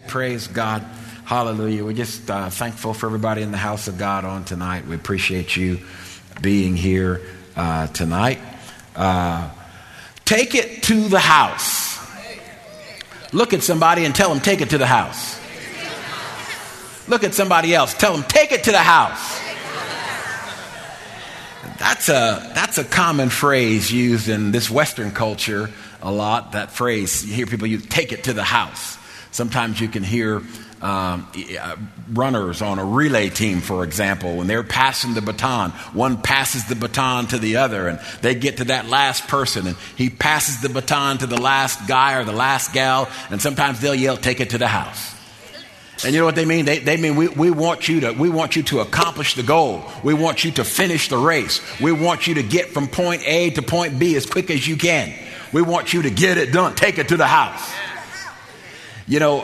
Praise God. Hallelujah. We're just thankful for everybody in the house of God on tonight. We appreciate you being here tonight. Take it to the house. Look at somebody and tell them, take it to the house. Look at somebody else. Tell them, take it to the house. That's a common phrase used in this Western culture a lot. That phrase, you hear people use, take it to the house. Sometimes you can hear runners on a relay team, for example, when they're passing the baton. One passes the baton to the other, and they get to that last person, and he passes the baton to the last guy or the last gal, and sometimes they'll yell, take it to the house. And you know what they mean? They mean we want you to accomplish the goal. We want you to finish the race. We want you to get from point A to point B as quick as you can. We want you to get it done. Take it to the house. You know,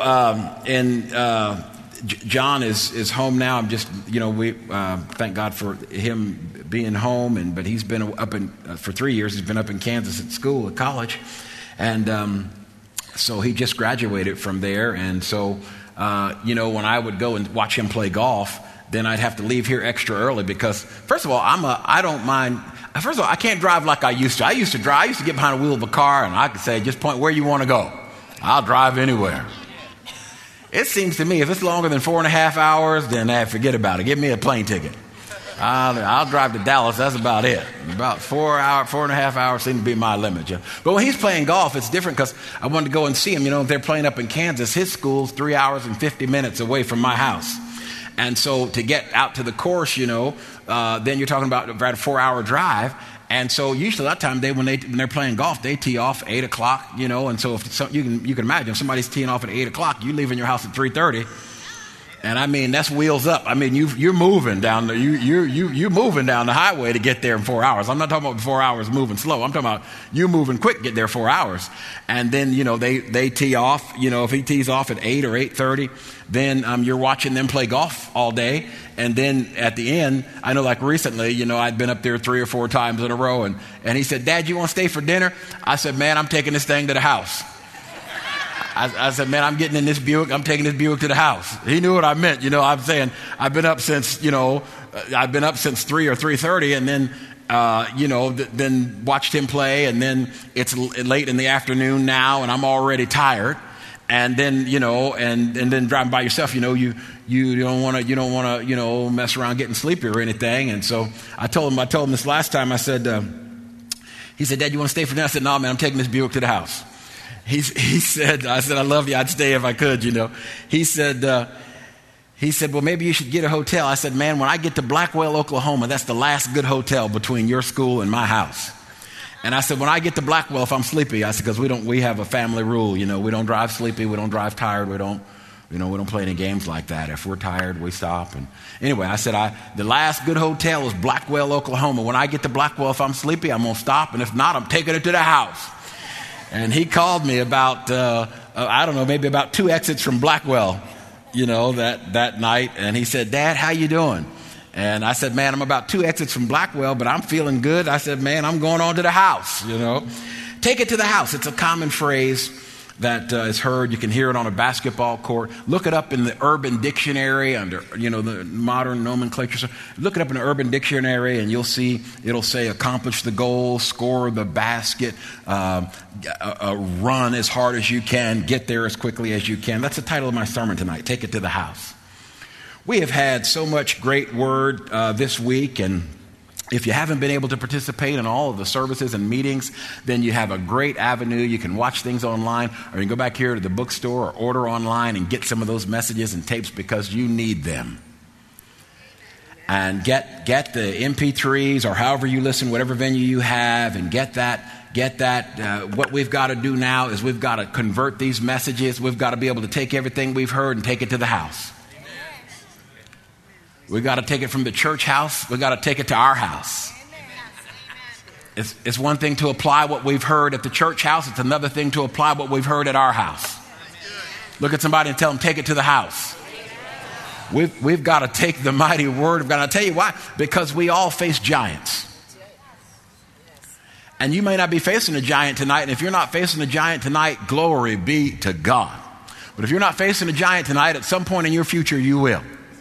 John is home now. I'm just, we thank God for him being home, but he's been for 3 years. He's been up in Kansas at school, at college, and so he just graduated from there. And so, when I would go and watch him play golf, then I'd have to leave here extra early because, first of all, I don't mind. First of all, I can't drive like I used to. I used to get behind the wheel of a car, and I could say, just point where you want to go. I'll drive anywhere. It seems to me if it's longer than 4.5 hours, then forget about it. Give me a plane ticket. I'll drive to Dallas. That's about it. About 4.5 hours seems to be my limit. Yeah. But when he's playing golf, it's different because I wanted to go and see him. If they're playing up in Kansas, his school's 3 hours and 50 minutes away from my house. And so to get out to the course, then you're talking about a 4-hour drive. And so usually that time when they're playing golf, they tee off 8 o'clock, and so you can imagine if somebody's teeing off at 8 o'clock, you leaving your house at 3:30, and I mean that's wheels up. I mean you're moving down you're moving down the highway to get there in 4 hours. I'm not talking about 4 hours moving slow. I'm talking about you moving quick, get there 4 hours, and then they tee off. If he tees off at 8 or 8:30, then you're watching them play golf all day. And then at the end, I know like recently, I'd been up there 3 or 4 times in a row. And he said, Dad, you want to stay for dinner? I said, man, I'm taking this thing to the house. I said, man, I'm getting in this Buick. I'm taking this Buick to the house. He knew what I meant. I'm saying I've been up since 3 or 3:30 and then, then watched him play. And then it's late in the afternoon now and I'm already tired. And then, and then driving by yourself, you don't want to, mess around getting sleepy or anything. And so I told him this last time. I said, he said, Dad, you want to stay for dinner? I said, no, man, I'm taking this Buick to the house. He said, I said, I love you. I'd stay if I could, He said, well, maybe you should get a hotel. I said, man, when I get to Blackwell, Oklahoma, that's the last good hotel between your school and my house. And I said, when I get to Blackwell, if I'm sleepy, I said, because we have a family rule, we don't drive sleepy, we don't drive tired, we don't play any games like that. If we're tired, we stop. And anyway, I said, the last good hotel is Blackwell, Oklahoma. When I get to Blackwell, if I'm sleepy, I'm going to stop. And if not, I'm taking it to the house. And he called me about, maybe about 2 exits from Blackwell, that night. And he said, Dad, how you doing? And I said, man, I'm about 2 exits from Blackwell, but I'm feeling good. I said, man, I'm going on to the house, Take it to the house. It's a common phrase that is heard. You can hear it on a basketball court. Look it up in the Urban Dictionary under, the modern nomenclature. Look it up in the Urban Dictionary and you'll see it'll say accomplish the goal, score the basket, run as hard as you can, get there as quickly as you can. That's the title of my sermon tonight, Take It to the House. We have had so much great word this week, and if you haven't been able to participate in all of the services and meetings, then you have a great avenue. You can watch things online, or you can go back here to the bookstore or order online and get some of those messages and tapes because you need them. And get the MP3s or however you listen, whatever venue you have, and get that. What we've got to do now is we've got to convert these messages. We've got to be able to take everything we've heard and take it to the house. We've got to take it from the church house. We've got to take it to our house. It's one thing to apply what we've heard at the church house. It's another thing to apply what we've heard at our house. Look at somebody and tell them, take it to the house. We've got to take the mighty word of God. I'll tell you why. Because we all face giants. And you may not be facing a giant tonight. And if you're not facing a giant tonight, glory be to God. But if you're not facing a giant tonight, at some point in your future, you will.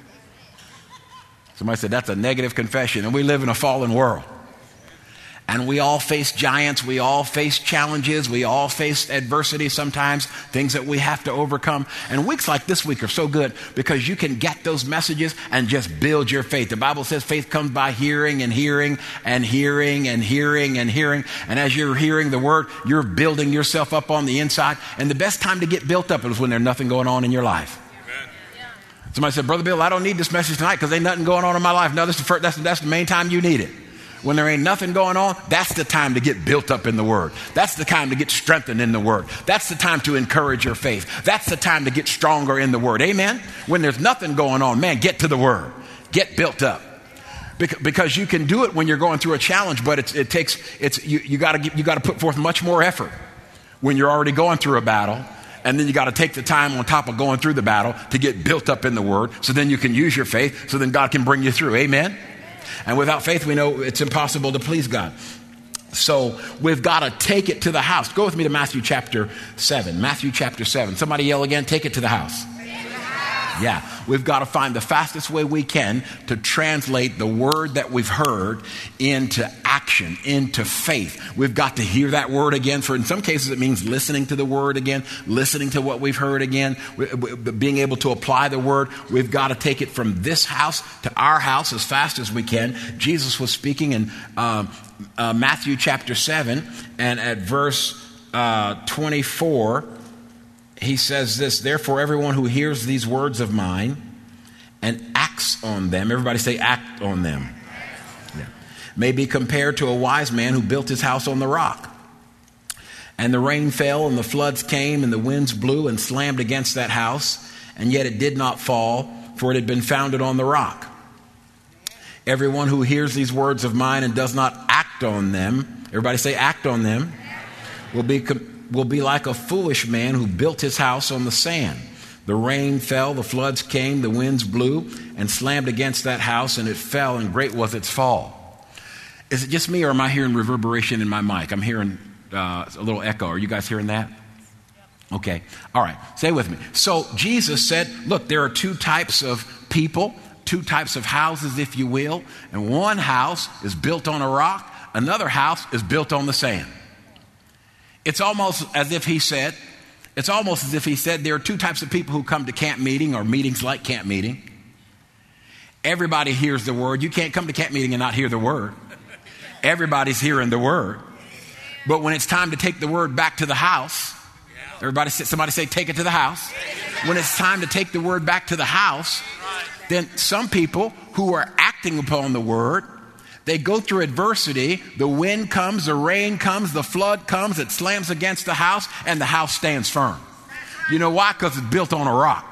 Somebody said that's a negative confession, and we live in a fallen world. And we all face giants, we all face challenges, we all face adversity sometimes, things that we have to overcome. And weeks like this week are so good because you can get those messages and just build your faith. The Bible says faith comes by hearing and hearing and hearing and hearing and hearing. And as you're hearing the word, you're building yourself up on the inside. And the best time to get built up is when there's nothing going on in your life. Somebody said, Brother Bill, I don't need this message tonight because ain't nothing going on in my life. No, that's the main time you need it. When there ain't nothing going on, that's the time to get built up in the Word. That's the time to get strengthened in the Word. That's the time to encourage your faith. That's the time to get stronger in the Word. Amen? When there's nothing going on, man, get to the Word. Get built up. Because you can do it when you're going through a challenge, but you got to put forth much more effort when you're already going through a battle. And then you got to take the time on top of going through the battle to get built up in the Word, so then you can use your faith, so then God can bring you through. Amen? And without faith, we know it's impossible to please God. So we've got to take it to the house. Go with me to Matthew chapter 7. Matthew chapter 7. Somebody yell again, take it to the house. Yeah, we've got to find the fastest way we can to translate the word that we've heard into action, into faith. We've got to hear that word again. For in some cases, it means listening to the word again, listening to what we've heard again, being able to apply the word. We've got to take it from this house to our house as fast as we can. Jesus was speaking in Matthew chapter 7, and at verse 24, he says this, therefore everyone who hears these words of mine and acts on them, everybody say act on them, may be compared to a wise man who built his house on the rock. And the rain fell and the floods came and the winds blew and slammed against that house, and yet it did not fall, for it had been founded on the rock. Everyone who hears these words of mine and does not act on them, everybody say act on them, will be like a foolish man who built his house on the sand. The rain fell, the floods came, the winds blew and slammed against that house, and it fell, and great was its fall. Is it just me, or am I hearing reverberation in my mic? I'm hearing a little echo. Are you guys hearing that? Okay. All right. Stay with me. So Jesus said, look, there are two types of people, two types of houses, if you will. And one house is built on a rock. Another house is built on the sand. It's almost as if he said there are two types of people who come to camp meeting or meetings like camp meeting. Everybody hears the word. You can't come to camp meeting and not hear the word. Everybody's hearing the word. But when it's time to take the word back to the house, somebody say, take it to the house. When it's time to take the word back to the house, then some people who are acting upon the word, they go through adversity. The wind comes, the rain comes, the flood comes, it slams against the house, and the house stands firm. You know why? Because it's built on a rock.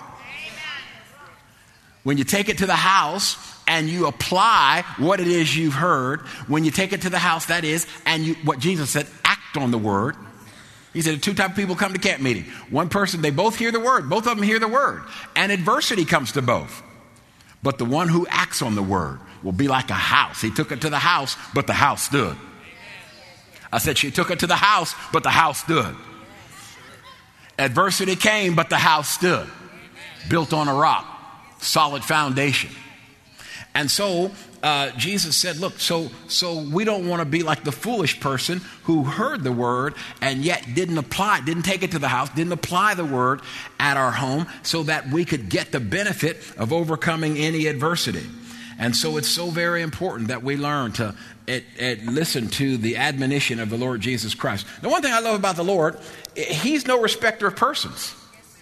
When you take it to the house and you apply what it is you've heard, when you take it to the house, that is, and what Jesus said, act on the word. He said two types of people come to camp meeting. One person, they both hear the word. Both of them hear the word. And adversity comes to both. But the one who acts on the word will be like a house. He took it to the house, but the house stood. I said she took it to the house, but the house stood. Adversity came, but the house stood. Built on a rock, solid foundation. And so Jesus said, look, so we don't want to be like the foolish person who heard the word and yet didn't take it to the house, didn't apply the word at our home so that we could get the benefit of overcoming any adversity. And so it's so very important that we learn to listen to the admonition of the Lord Jesus Christ. The one thing I love about the Lord, he's no respecter of persons.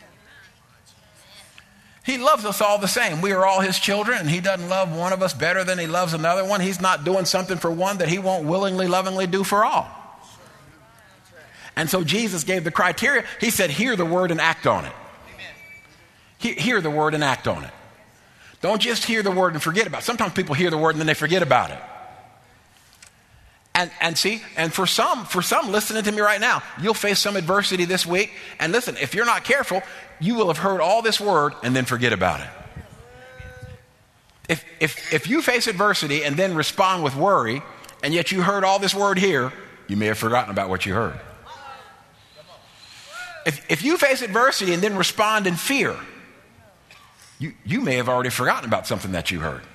He loves us all the same. We are all his children, and he doesn't love one of us better than he loves another one. He's not doing something for one that he won't willingly, lovingly do for all. And so Jesus gave the criteria. He said, hear the word and act on it. Hear the word and act on it. Don't just hear the word and forget about it. Sometimes people hear the word and then they forget about it. And for some listening to me right now, you'll face some adversity this week. And listen, if you're not careful, you will have heard all this word and then forget about it. If you face adversity and then respond with worry, and yet you heard all this word here, you may have forgotten about what you heard. If you face adversity and then respond in fear, you may have already forgotten about something that you heard.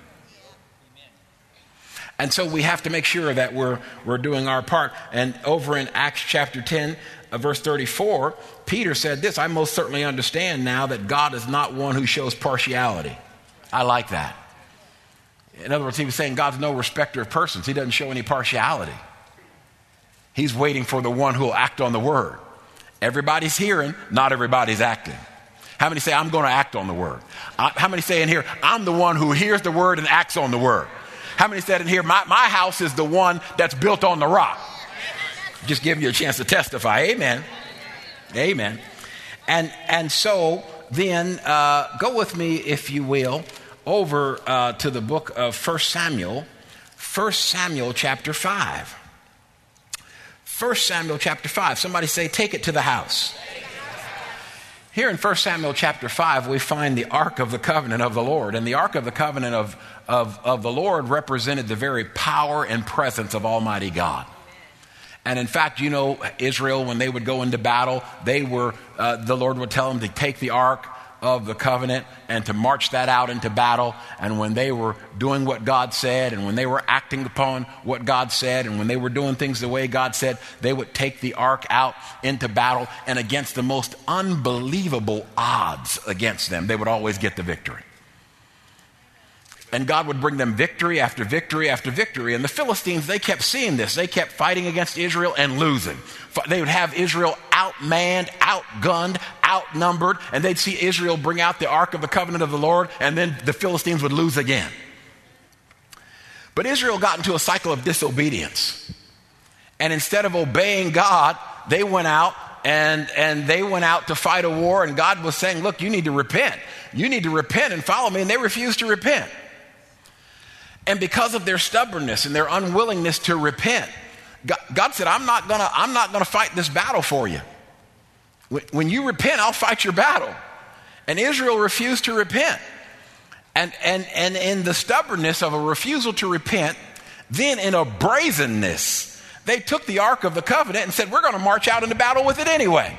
And so we have to make sure that we're doing our part. And over in Acts chapter 10, verse 34, Peter said this, I most certainly understand now that God is not one who shows partiality. I like that. In other words, he was saying God's no respecter of persons. He doesn't show any partiality. He's waiting for the one who will act on the word. Everybody's hearing, not everybody's acting. How many say, I'm going to act on the word? How many say in here, I'm the one who hears the word and acts on the word? How many said in here, my house is the one that's built on the rock? Just giving you a chance to testify. Amen. Amen. And so then go with me, if you will, over to the book of 1 Samuel. 1 Samuel chapter 5. 1 Samuel chapter 5. Somebody say, take it to the house. Here in 1 Samuel chapter 5, we find the Ark of the Covenant of the Lord. And the Ark of the Covenant of the Lord represented the very power and presence of Almighty God. And in fact, you know, Israel, when they would go into battle, the Lord would tell them to take the Ark of the Covenant and to march that out into battle. And when they were doing what God said, and when they were acting upon what God said, and when they were doing things the way God said, they would take the Ark out into battle, and against the most unbelievable odds against them, they would always get the victory. And God would bring them victory after victory after victory. And the Philistines, they kept seeing this. They kept fighting against Israel and losing. They would have Israel outmanned, outgunned, outnumbered. And they'd see Israel bring out the Ark of the Covenant of the Lord. And then the Philistines would lose again. But Israel got into a cycle of disobedience. And instead of obeying God, they went out and they went out to fight a war. And God was saying, look, you need to repent. You need to repent and follow me. And they refused to repent. And because of their stubbornness and their unwillingness to repent, God said, I'm not gonna fight this battle for you. When you repent, I'll fight your battle. And Israel refused to repent. And in the stubbornness of a refusal to repent, then in a brazenness, they took the Ark of the Covenant and said, we're going to march out into battle with it anyway.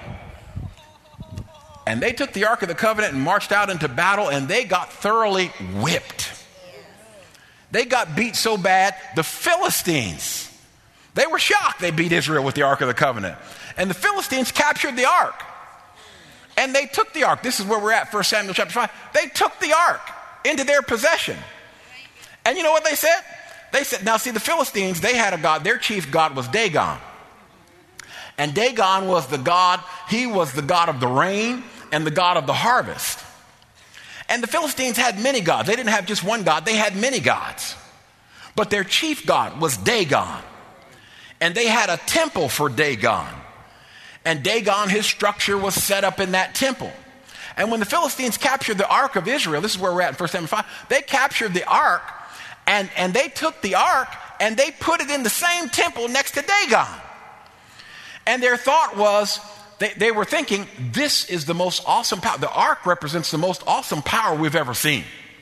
And they took the Ark of the Covenant and marched out into battle, and they got thoroughly whipped. They got beat so bad, the Philistines, they were shocked they beat Israel with the Ark of the Covenant. And the Philistines captured the Ark. And they took the Ark. This is where we're at, 1 Samuel chapter 5. They took the Ark into their possession. And you know what they said? They said, now see, the Philistines, they had a god. Their chief god was Dagon. And Dagon was the god, he was the god of the rain and the god of the harvest. And the Philistines had many gods. They didn't have just one god. They had many gods. But their chief god was Dagon. And they had a temple for Dagon. And Dagon, his structure was set up in that temple. And when the Philistines captured the Ark of Israel, this is where we're at in 1 Samuel 5, they captured the Ark, and they took the Ark and they put it in the same temple next to Dagon. And their thought was, they were thinking, this is the most awesome power. The Ark represents the most awesome power we've ever seen.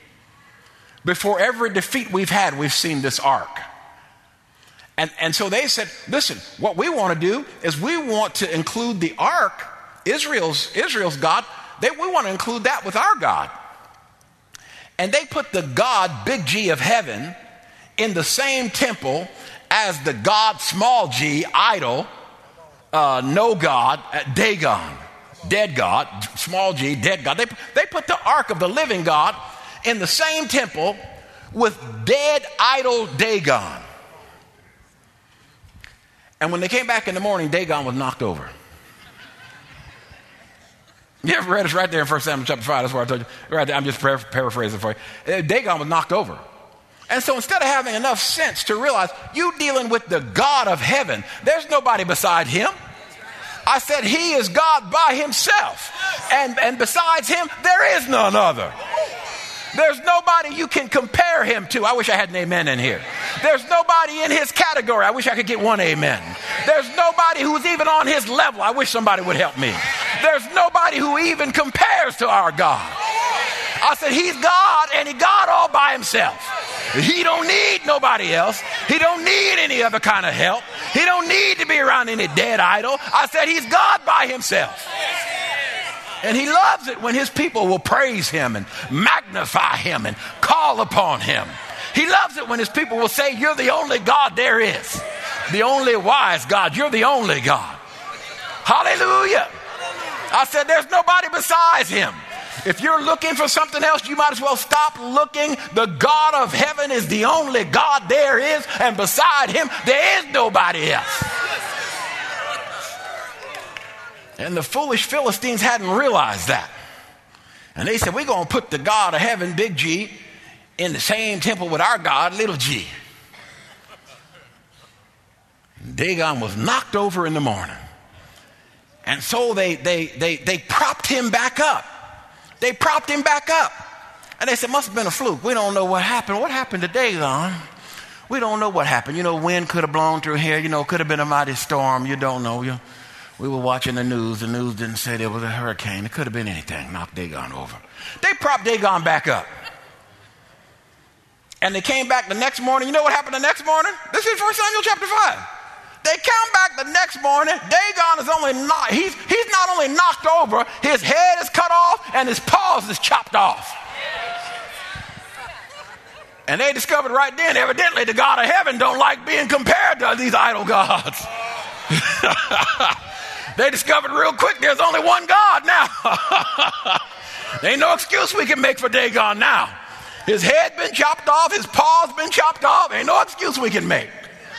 Before every defeat we've had, we've seen this Ark. And so they said, listen, what we want to do is we want to include the Ark, Israel's God, we want to include that with our God. And they put the God, big G of heaven, in the same temple as the God, small g, idol, no God, Dagon, dead God, small g, dead God. They put the Ark of the living God in the same temple with dead idol Dagon. And when they came back in the morning, Dagon was knocked over. You ever read it? It's right there in 1 Samuel chapter 5. That's where I told you. Right there, I'm just paraphrasing for you. Dagon was knocked over. And so instead of having enough sense to realize you dealing with the God of heaven, there's nobody beside him. I said he is God by himself. And besides him, there is none other. There's nobody you can compare him to. I wish I had an amen in here. There's nobody in his category. I wish I could get one amen. There's nobody who's even on his level. I wish somebody would help me. There's nobody who even compares to our God. I said he's God, and he's God all by himself. He don't need nobody else. He don't need any other kind of help. He don't need to be around any dead idol. I said he's God by himself. And he loves it when his people will praise him and magnify him and call upon him. He loves it when his people will say, you're the only God there is. The only wise God. You're the only God. Hallelujah. I said, there's nobody besides him. If you're looking for something else, you might as well stop looking. The God of heaven is the only God there is, and beside him, there is nobody else. And the foolish Philistines hadn't realized that. And they said, we're going to put the God of heaven, big G, in the same temple with our God, little g. Dagon was knocked over in the morning. And so they propped him back up. They propped him back up. And they said, must have been a fluke. We don't know what happened. What happened to Dagon? We don't know what happened. Wind could have blown through here. Could have been a mighty storm. You don't know. We were watching the news. The news didn't say there was a hurricane. It could have been anything. Knocked Dagon over. They propped Dagon back up. And they came back the next morning. You know what happened the next morning? This is 1 Samuel chapter 5. They come back the next morning. Dagon is he's not only knocked over, his head is cut off and his paws is chopped off. And they discovered right then, evidently the God of heaven don't like being compared to these idol gods. They discovered real quick there's only one God now. There ain't no excuse we can make for Dagon now. His head been chopped off, his paws been chopped off. Ain't no excuse we can make.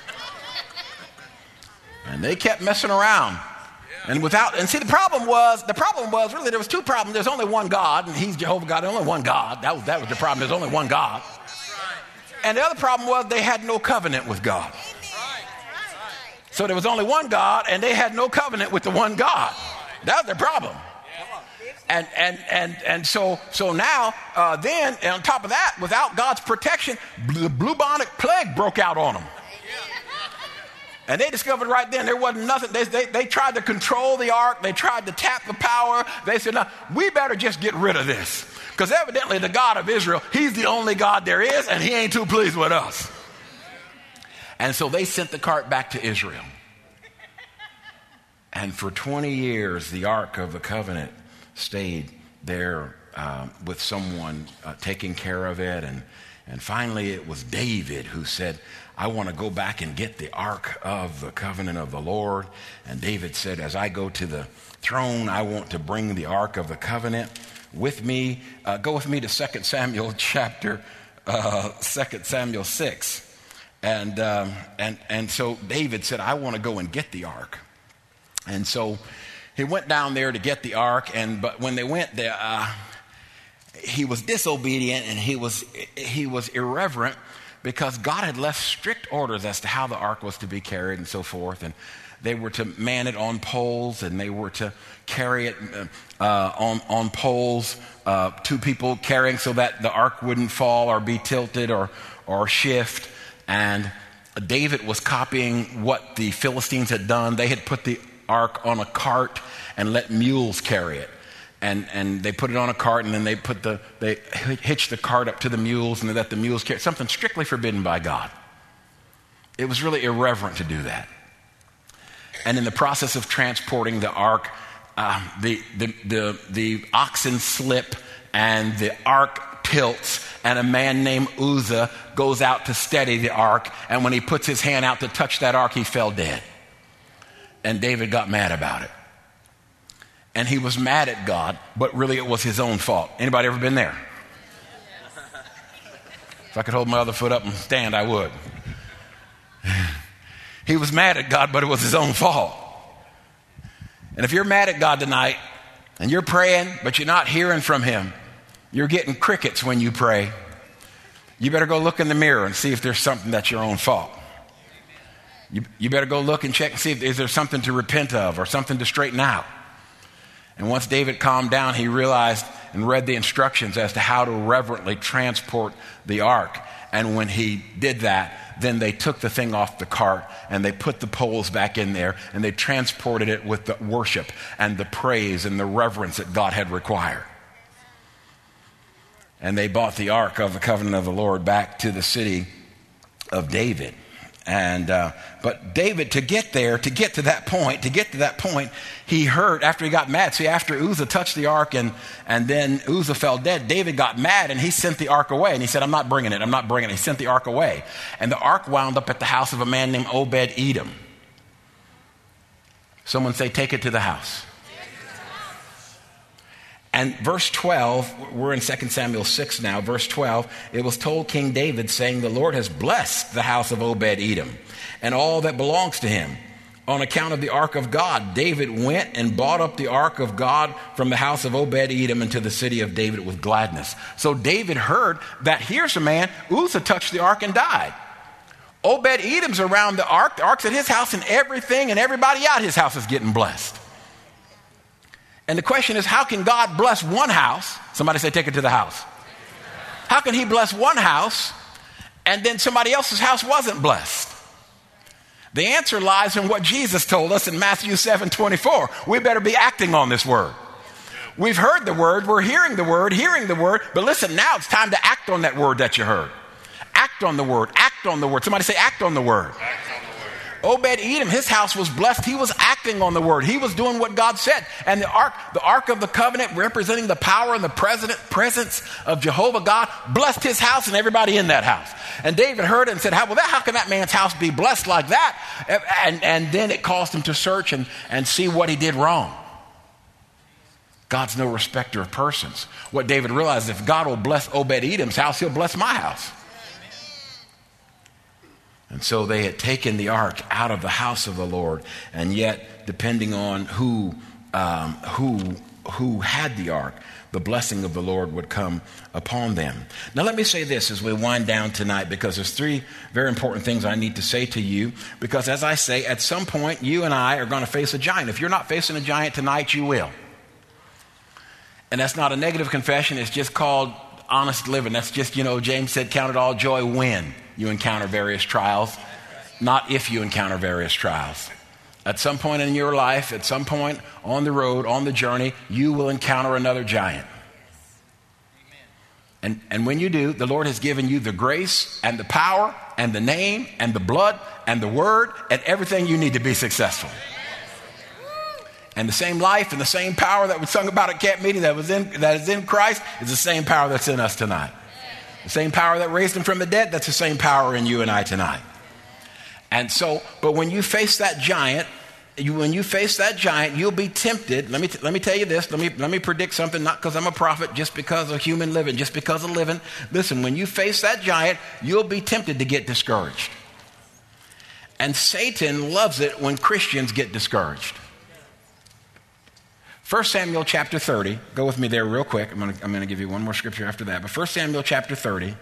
And they kept messing around. And see, the problem was really there was two problems. There's only one God, and he's Jehovah God, only one God. That was the problem. There's only one God. And the other problem was they had no covenant with God. So there was only one God, and they had no covenant with the one God. That was their problem. And so now, then, and on top of that, without God's protection, the bubonic plague broke out on them. And they discovered right then there wasn't nothing. They tried to control the ark. They tried to tap the power. They said, no, we better just get rid of this. Because evidently the God of Israel, he's the only God there is, and he ain't too pleased with us. And so they sent the cart back to Israel. And for 20 years, the Ark of the Covenant stayed there with someone taking care of it. And finally, it was David who said, I want to go back and get the Ark of the Covenant of the Lord. And David said, as I go to the throne, I want to bring the Ark of the Covenant with me. Go with me to 2 Samuel chapter 2 Samuel 6. And so David said, I want to go and get the Ark. And so he went down there to get the Ark. But when they went there, he was disobedient and he was irreverent, because God had left strict orders as to how the ark was to be carried and so forth. And they were to man it on poles, and they were to carry it on poles, two people carrying so that the ark wouldn't fall or be tilted or shift. And David was copying what the Philistines had done. They had put the ark on a cart and let mules carry it. And they put it on a cart, and then they hitched the cart up to the mules, and they let the mules carry something strictly forbidden by God. It was really irreverent to do that. And in the process of transporting the ark, the oxen slip, and the ark tilts, and a man named Uzzah goes out to steady the ark. And when he puts his hand out to touch that ark, he fell dead. And David got mad about it. And he was mad at God, but really it was his own fault. Anybody ever been there? If I could hold my other foot up and stand, I would. He was mad at God, but it was his own fault. And if you're mad at God tonight, and you're praying, but you're not hearing from him, you're getting crickets when you pray, you better go look in the mirror and see if there's something that's your own fault. You better go look and check and see if is there something to repent of or something to straighten out. And once David calmed down, he realized and read the instructions as to how to reverently transport the ark. And when he did that, then they took the thing off the cart and they put the poles back in there, and they transported it with the worship and the praise and the reverence that God had required. And they brought the ark of the covenant of the Lord back to the city of David. But David, to get to that point, he heard, after he got mad, see, after Uzzah touched the ark and then Uzzah fell dead, David got mad and he sent the ark away. And he said, I'm not bringing it. He sent the ark away. And the ark wound up at the house of a man named Obed-Edom. Someone say, take it to the house. And verse 12, we're in 2 Samuel 6 now, verse 12, it was told King David, saying, the Lord has blessed the house of Obed-Edom and all that belongs to him on account of the ark of God. David went and bought up the ark of God from the house of Obed-Edom into the city of David with gladness. So David heard that here's a man, Uzzah touched the ark and died. Obed-Edom's around the ark's at his house, and everything and everybody out his house is getting blessed. And the question is, how can God bless one house? Somebody say, take it to the house. How can he bless one house and then somebody else's house wasn't blessed? The answer lies in what Jesus told us in Matthew 7:24. We better be acting on this word. We've heard the word, we're hearing the word, but listen, now it's time to act on that word that you heard. Act on the word, act on the word. Somebody say, act on the word. Obed-Edom, his house was blessed. He was acting on the word. He was doing what God said. And the ark of the covenant, representing the power and the presence of Jehovah God, blessed his house and everybody in that house. And David heard it and said, how can that man's house be blessed like that? And then it caused him to search and see what he did wrong. God's no respecter of persons. What David realized, if God will bless Obed-Edom's house, he'll bless my house. And so they had taken the ark out of the house of the Lord, and yet, depending on who had the ark, the blessing of the Lord would come upon them. Now, let me say this as we wind down tonight, because there's three very important things I need to say to you. Because, as I say, at some point, you and I are going to face a giant. If you're not facing a giant tonight, you will. And that's not a negative confession. It's just called honest living. That's just, James said, count it all joy when you encounter various trials, not if you encounter various trials. At some point in your life, at some point on the road, on the journey, you will encounter another giant. And when you do, the Lord has given you the grace and the power and the name and the blood and the word and everything you need to be successful. And the same life and the same power that we sung about at camp meeting that is in Christ is the same power that's in us tonight. The same power that raised him from the dead, that's the same power in you and I tonight. And so, but when you face that giant, you'll be tempted. Let me tell you this. Let me predict something, not because I'm a prophet, just because of human living, just because of living. Listen, when you face that giant, you'll be tempted to get discouraged. And Satan loves it when Christians get discouraged. 1 Samuel chapter 30. Go with me there real quick. I'm going to give you one more scripture after that. But 1 Samuel chapter 30.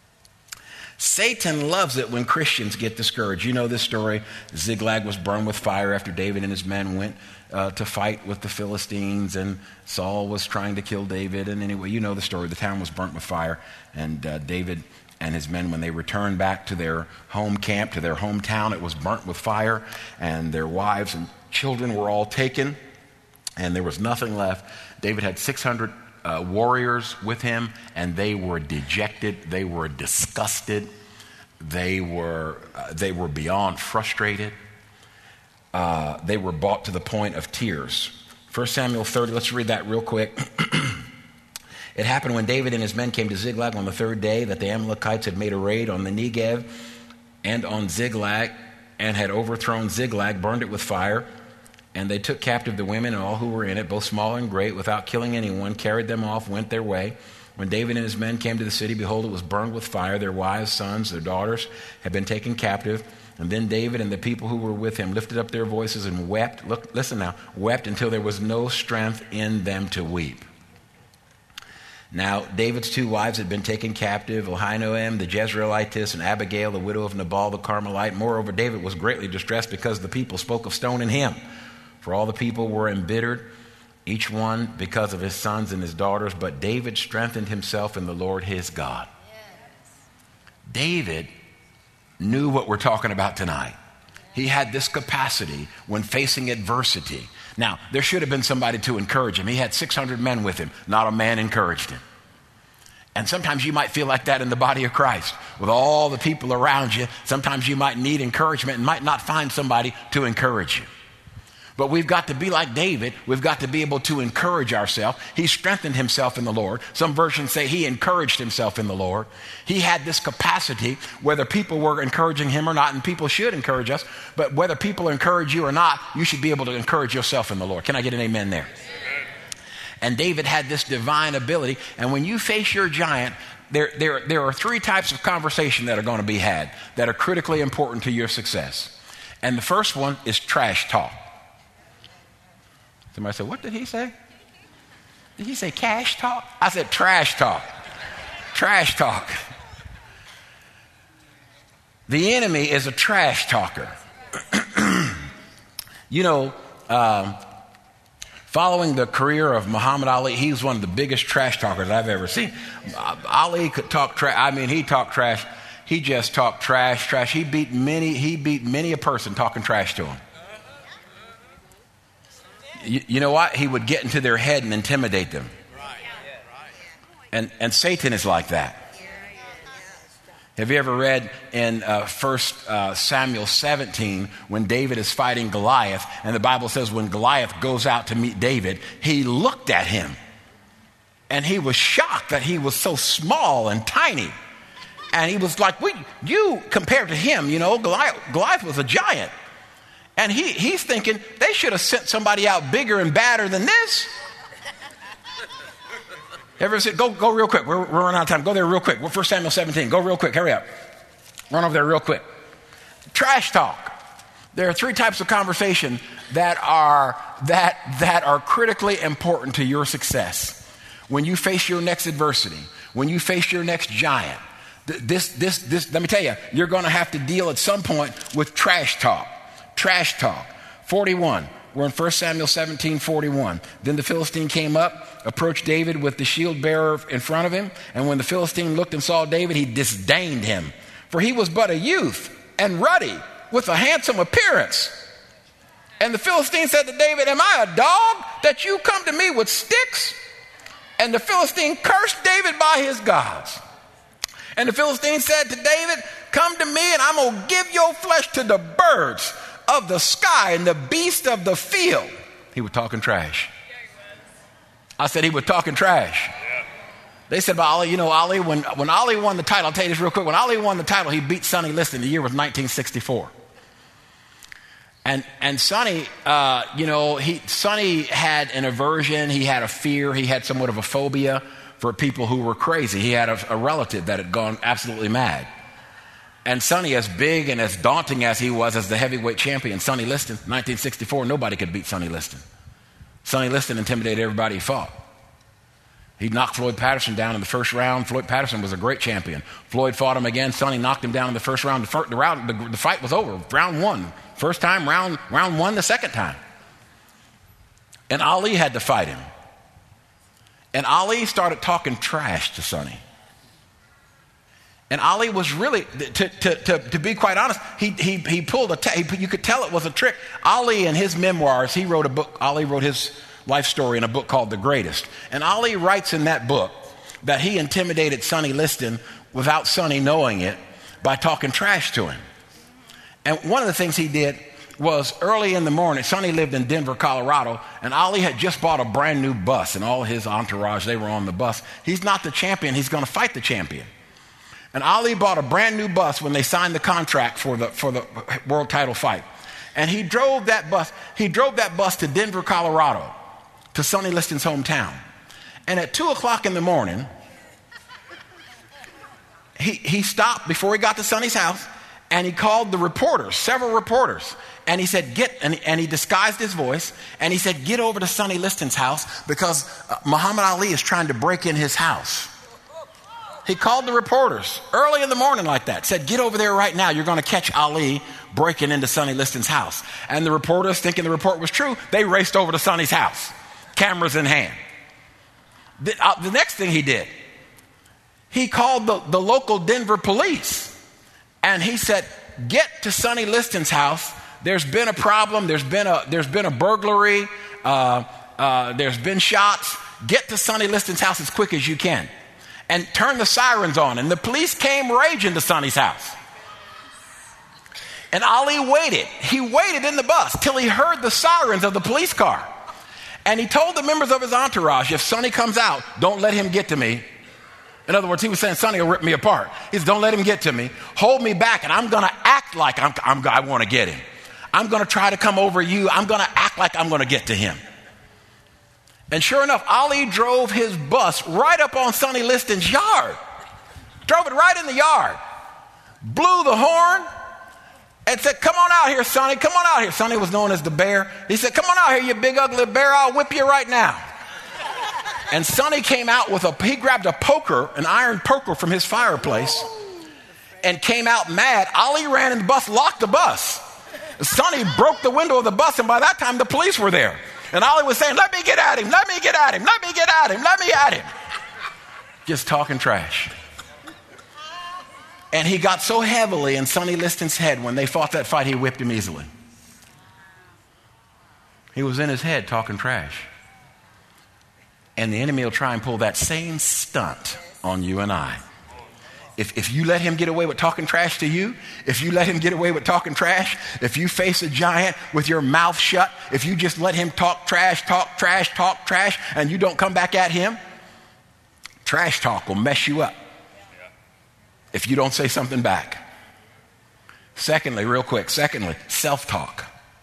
Satan loves it when Christians get discouraged. You know this story. Ziklag was burned with fire after David and his men went to fight with the Philistines. And Saul was trying to kill David. And anyway, you know the story. The town was burnt with fire. And David and his men, when they returned back to their home camp, to their hometown, it was burnt with fire. And their wives and children were all taken. And there was nothing left. David had 600 warriors with him, and they were dejected. They were disgusted. They were beyond frustrated. They were brought to the point of tears. 1 Samuel 30, let's read that real quick. It happened when David and his men came to Ziklag on the third day that the Amalekites had made a raid on the Negev and on Ziklag and had overthrown Ziklag, burned it with fire. And they took captive the women and all who were in it, both small and great, without killing anyone, carried them off, went their way. When David and his men came to the city, behold, it was burned with fire. Their wives, sons, their daughters had been taken captive. And then David and the people who were with him lifted up their voices and wept. Look, listen now, wept until there was no strength in them to weep. Now, David's two wives had been taken captive, Ahinoam, the Jezreelitess, and Abigail, the widow of Nabal, the Carmelite. Moreover, David was greatly distressed because the people spoke of stoning him. For all the people were embittered, each one because of his sons and his daughters. But David strengthened himself in the Lord his God. Yes. David knew what we're talking about tonight. He had this capacity when facing adversity. Now, there should have been somebody to encourage him. He had 600 men with him. Not a man encouraged him. And sometimes you might feel like that in the body of Christ. With all the people around you, sometimes you might need encouragement and might not find somebody to encourage you. But we've got to be like David. We've got to be able to encourage ourselves. He strengthened himself in the Lord. Some versions say he encouraged himself in the Lord. He had this capacity, whether people were encouraging him or not, and people should encourage us, but whether people encourage you or not, you should be able to encourage yourself in the Lord. Can I get an amen there? And David had this divine ability. And when you face your giant, there are three types of conversation that are going to be had that are critically important to your success. And the first one is trash talk. Somebody said, what did he say? Did he say cash talk? I said trash talk. Trash talk. The enemy is a trash talker. You know, following the career of Muhammad Ali, he was one of the biggest trash talkers I've ever seen. Ali could talk trash. I mean, he talked trash. He just talked trash. He beat many a person talking trash to him. You know what? He would get into their head and intimidate them. And Satan is like that. Have you ever read in 1 Samuel 17 when David is fighting Goliath, and the Bible says when Goliath goes out to meet David, he looked at him and he was shocked that he was so small and tiny. And he was like, you compared to him, you know, Goliath was a giant. And he's thinking, they should have sent somebody out bigger and badder than this. Ever said, go real quick. We're running out of time. Go there real quick. 1 Samuel 17. Go real quick. Hurry up. Run over there real quick. Trash talk. There are three types of conversation that are critically important to your success. When you face your next adversity, when you face your next giant, this let me tell you, you're going to have to deal at some point with trash talk. Trash talk. 41. We're in 1 Samuel 17:41. Then the Philistine came up, approached David with the shield bearer in front of him. And when the Philistine looked and saw David, he disdained him. For he was but a youth and ruddy with a handsome appearance. And the Philistine said to David, am I a dog that you come to me with sticks? And the Philistine cursed David by his gods. And the Philistine said to David, come to me and I'm going to give your flesh to the birds of the sky and the beast of the field. He was talking trash. I said he was talking trash. They said about Ali, you know, Ali, when Ali won the title, I'll tell you this real quick. When Ali won the title, he beat Sonny Liston. The year was 1964. And Sonny, Sonny had an aversion. He had a fear. He had somewhat of a phobia for people who were crazy. He had a relative that had gone absolutely mad. And Sonny, as big and as daunting as he was as the heavyweight champion, Sonny Liston, 1964, nobody could beat Sonny Liston. Sonny Liston intimidated everybody he fought. He knocked Floyd Patterson down in the first round. Floyd Patterson was a great champion. Floyd fought him again. Sonny knocked him down in the first round. The fight was over. Round one. First time, round one the second time. And Ali had to fight him. And Ali started talking trash to Sonny. And Ali was really, to be quite honest, he pulled you could tell it was a trick. Ali in his memoirs, he wrote a book. Ali wrote his life story in a book called The Greatest. And Ali writes in that book that he intimidated Sonny Liston without Sonny knowing it by talking trash to him. And one of the things he did was early in the morning, Sonny lived in Denver, Colorado, and Ali had just bought a brand new bus, and all his entourage, they were on the bus. He's not the champion. He's going to fight the champion. And Ali bought a brand new bus when they signed the contract for the world title fight. And he drove that bus to Denver, Colorado, to Sonny Liston's hometown. And at 2 o'clock in the morning, he stopped before he got to Sonny's house, and he called the reporters, several reporters. And he said, and he disguised his voice, and he said, get over to Sonny Liston's house because Muhammad Ali is trying to break in his house. He called the reporters early in the morning like that, said, get over there right now. You're going to catch Ali breaking into Sonny Liston's house. And the reporters, thinking the report was true, they raced over to Sonny's house, cameras in hand. The next thing he did, he called the local Denver police. And he said, get to Sonny Liston's house. There's been a problem. There's been a burglary. There's been shots. Get to Sonny Liston's house as quick as you can. and turned the sirens on. And the police came raging to Sonny's house. And Ali waited. He waited in the bus till he heard the sirens of the police car. And he told the members of his entourage, if Sonny comes out, don't let him get to me. In other words, he was saying, Sonny will rip me apart. He said, don't let him get to me. Hold me back, and I'm going to act like I want to get him. I'm going to try to come over you. I'm going to act like I'm going to get to him. And sure enough, Ali drove his bus right up on Sonny Liston's yard. Drove it right in the yard. Blew the horn and said, come on out here, Sonny. Come on out here. Sonny was known as the bear. He said, come on out here, you big ugly bear. I'll whip you right now. And Sonny came out he grabbed a poker, an iron poker from his fireplace, and came out mad. Ali ran in the bus, locked the bus. Sonny broke the window of the bus, and by that time the police were there. And Ali was saying, let me get at him, let me get at him, let me get at him, let me at him. Just talking trash. And he got so heavily in Sonny Liston's head when they fought that fight, he whipped him easily. He was in his head talking trash. And the enemy will try and pull that same stunt on you and I. If you let him get away with talking trash to you, if you let him get away with talking trash, if you face a giant with your mouth shut, if you just let him talk trash, and you don't come back at him, trash talk will mess you up if you don't say something back. Secondly, self-talk.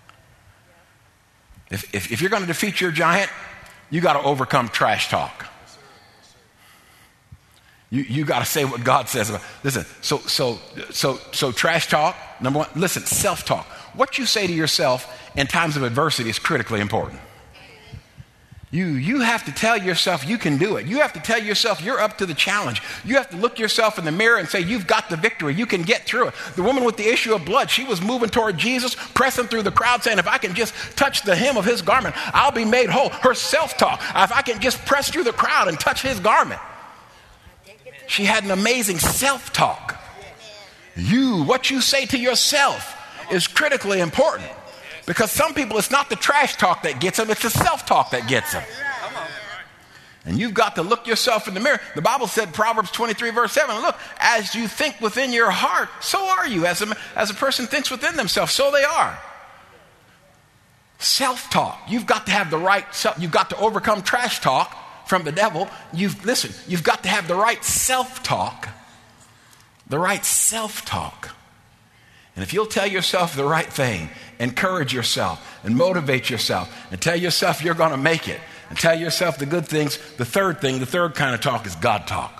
If you're going to defeat your giant, you got to overcome trash talk. You got to say what God says about. Listen, so trash talk, number one. Listen, self-talk. What you say to yourself in times of adversity is critically important. You have to tell yourself you can do it. You have to tell yourself you're up to the challenge. You have to look yourself in the mirror and say you've got the victory. You can get through it. The woman with the issue of blood, she was moving toward Jesus, pressing through the crowd, saying, if I can just touch the hem of his garment, I'll be made whole. Her self-talk, if I can just press through the crowd and touch his garment. She had an amazing self-talk. What you say to yourself is critically important. Because some people, it's not the trash talk that gets them, it's the self-talk that gets them. And you've got to look yourself in the mirror. The Bible said, Proverbs 23, verse 7, look, as you think within your heart, so are you. As a person thinks within themselves, so they are. Self-talk. You've got to have the right, you've got to overcome trash talk from the devil. You've got to have the right self-talk. The right self-talk. And if you'll tell yourself the right thing, encourage yourself and motivate yourself and tell yourself you're going to make it and tell yourself the good things, the third kind of talk is God talk.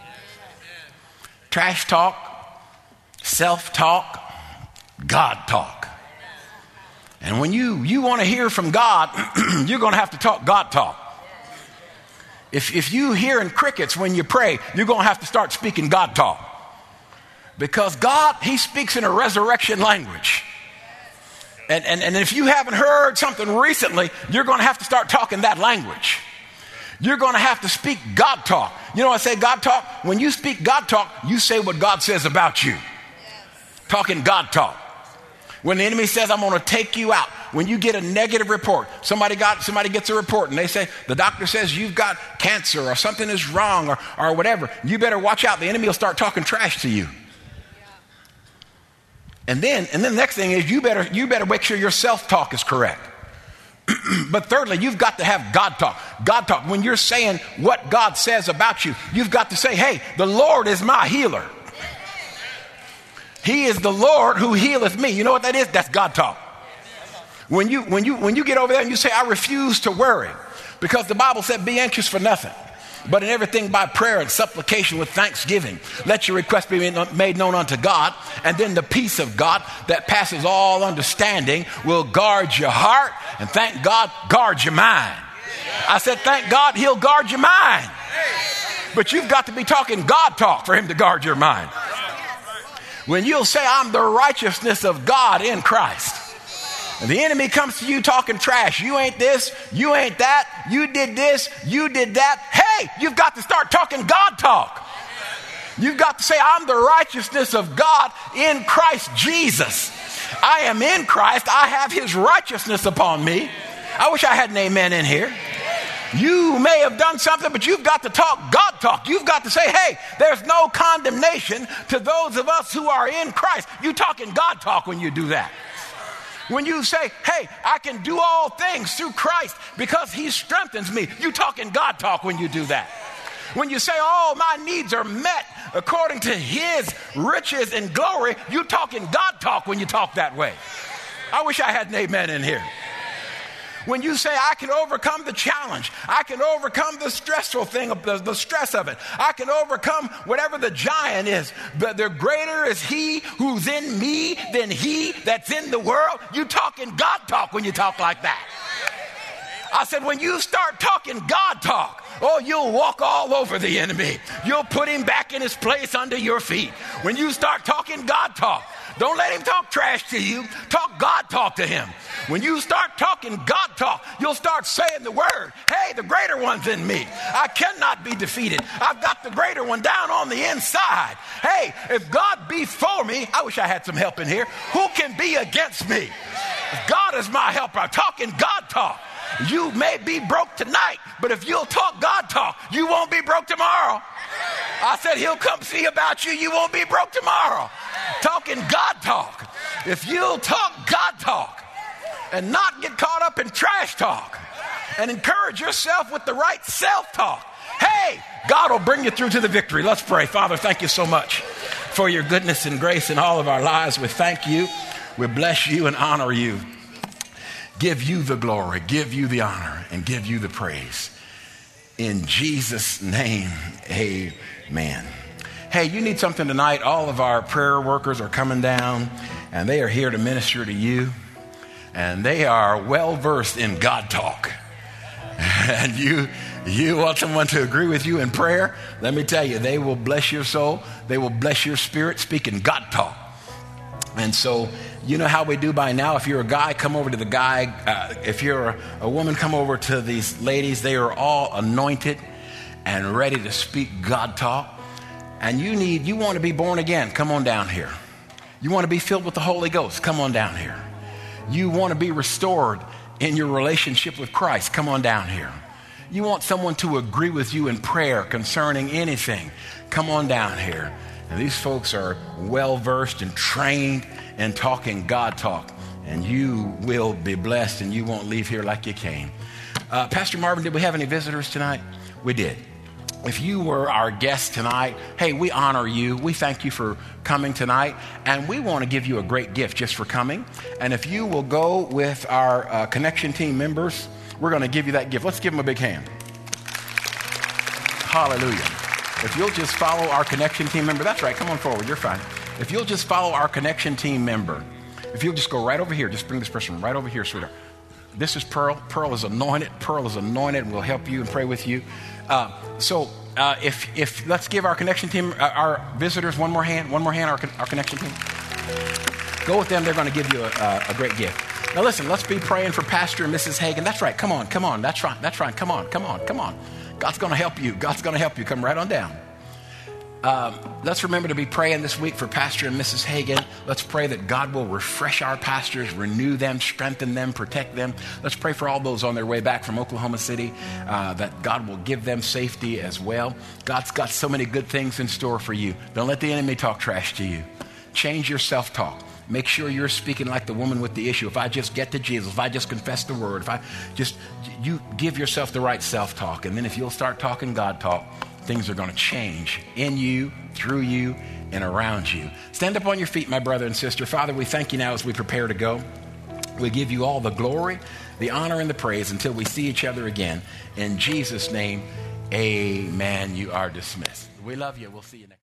Trash talk, self-talk, God talk. And when you want to hear from God, you're going to have to talk God talk. If you hearing crickets when you pray, you're going to have to start speaking God talk. Because God, he speaks in a resurrection language. And if you haven't heard something recently, you're going to have to start talking that language. You're going to have to speak God talk. You know what I say, God talk? When you speak God talk, you say what God says about you. Talking God talk. When the enemy says, I'm going to take you out. When you get a negative report, somebody gets a report and they say, the doctor says you've got cancer or something is wrong or whatever. You better watch out. The enemy will start talking trash to you. And then the next thing is you better make sure your self-talk is correct. But thirdly, you've got to have God talk. God talk. When you're saying what God says about you, you've got to say, hey, the Lord is my healer. He is the Lord who healeth me. You know what that is? That's God talk. When you get over there and you say, I refuse to worry, because the Bible said, be anxious for nothing, but in everything by prayer and supplication with thanksgiving, let your request be made known unto God, and then the peace of God that passes all understanding will guard your heart, and thank God, guard your mind. I said, thank God he'll guard your mind. But you've got to be talking God talk for him to guard your mind. When you'll say, I'm the righteousness of God in Christ, and the enemy comes to you talking trash, you ain't this, you ain't that, you did this, you did that. Hey, you've got to start talking God talk. You've got to say, I'm the righteousness of God in Christ Jesus. I am in Christ. I have his righteousness upon me. I wish I had an amen in here. You may have done something, but you've got to talk God talk. You've got to say, hey, there's no condemnation to those of us who are in Christ. You talking God talk when you do that. When you say, hey, I can do all things through Christ because he strengthens me. You talking God talk when you do that. When you say all my needs are met according to his riches and glory, you talking God talk when you talk that way. I wish I had an amen in here. When you say, I can overcome the challenge, I can overcome the stressful thing, the stress of it, I can overcome whatever the giant is, but the greater is he who's in me than he that's in the world. You talking God talk when you talk like that. I said, when you start talking God talk, oh, you'll walk all over the enemy. You'll put him back in his place under your feet. When you start talking God talk, don't let him talk trash to you. Talk God talk to him. When you start talking God talk, you'll start saying the word. Hey, the greater one's in me. I cannot be defeated. I've got the greater one down on the inside. Hey, if God be for me, I wish I had some help in here. Who can be against me? If God is my helper, I'm talking God talk. You may be broke tonight, but if you'll talk God talk, you won't be broke tomorrow. I said he'll come see about you. You won't be broke tomorrow. Talking God talk. If you'll talk God talk and not get caught up in trash talk and encourage yourself with the right self-talk, hey, God will bring you through to the victory. Let's pray. Father, thank you so much for your goodness and grace in all of our lives. We thank you. We bless you and honor you. Give you the glory, give you the honor, and give you the praise. In Jesus' name, amen. Hey, you need something tonight. All of our prayer workers are coming down, and they are here to minister to you. And they are well-versed in God talk. And you want someone to agree with you in prayer? Let me tell you, they will bless your soul. They will bless your spirit speaking God talk. And so, you know how we do by now. If you're a guy, come over to the guy. If you're a woman, come over to these ladies. They are all anointed and ready to speak God talk. And you want to be born again, come on down here. You want to be filled with the Holy Ghost, come on down here. You want to be restored in your relationship with Christ, come on down here. You want someone to agree with you in prayer concerning anything, come on down here. And these folks are well-versed and trained in talking God talk. And you will be blessed and you won't leave here like you came. Pastor Marvin, did we have any visitors tonight? We did. If you were our guest tonight, hey, we honor you. We thank you for coming tonight. And we want to give you a great gift just for coming. And if you will go with our connection team members, we're going to give you that gift. Let's give them a big hand. Hallelujah. If you'll just follow our connection team member, that's right, come on forward, you're fine. If you'll just follow our connection team member, if you'll just go right over here, just bring this person right over here, sweetheart. This is Pearl. Pearl is anointed. Pearl is anointed and we'll help you and pray with you. If let's give our connection team, our visitors one more hand, our connection team. Go with them, they're going to give you a great gift. Now listen, let's be praying for Pastor and Mrs. Hagan. That's right, come on, that's right, come on. God's going to help you. Come right on down. Let's remember to be praying this week for Pastor and Mrs. Hagan. Let's pray that God will refresh our pastors, renew them, strengthen them, protect them. Let's pray for all those on their way back from Oklahoma City, that God will give them safety as well. God's got so many good things in store for you. Don't let the enemy talk trash to you. Change your self-talk. Make sure you're speaking like the woman with the issue. If I just get to Jesus, if I just confess the word, you give yourself the right self-talk. And then if you'll start talking God talk, things are going to change in you, through you, and around you. Stand up on your feet, my brother and sister. Father, we thank you now as we prepare to go. We give you all the glory, the honor, and the praise until we see each other again. In Jesus' name, amen. You are dismissed. We love you. We'll see you next.